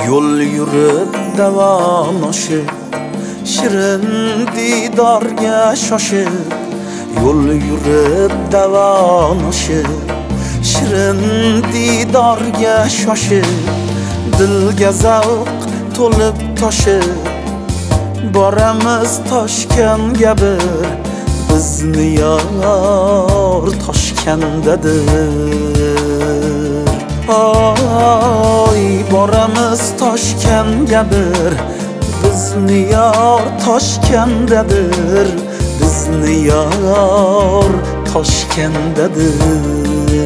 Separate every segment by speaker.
Speaker 1: Yo'l yurib davom oshib, shirin didorga shoshib. Yo'l yurib davom oshib, shirin didorga shoshib. Dilga zavq to'lib toshib, boramiz Toshkentga bir. Bizni yor Toshkentdadir. Oy, boramiz Toshkentga bir. Bizni yor Toshkentdadir. Bizni yor Toshkentdadir.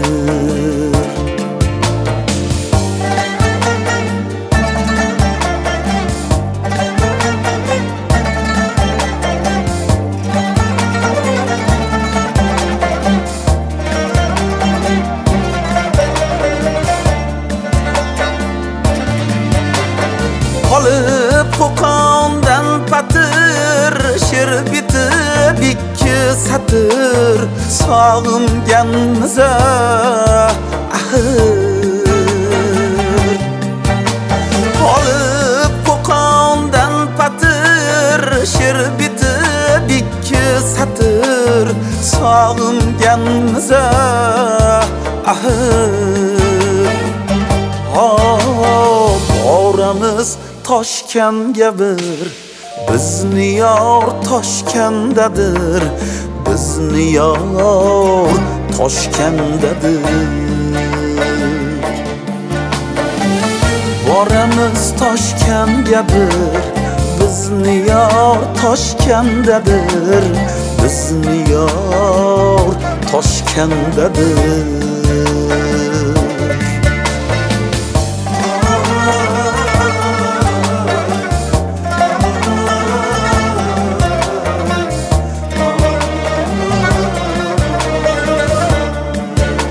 Speaker 1: Olib Qo'qondan patir, she'r bitib ikki satr. Sog'inganmiz axir. Olib Qo'qondan patir, she'r bitib ikki satr. Sog'inganmiz axir. Boramiz Toshkentga bir. Bizni yor Toshkentdadir. Bizni yor Toshkentdadir. Boramiz Toshkentga bir. Bizni yor Toshkentdadir. Bizni yor Toshkentdadir.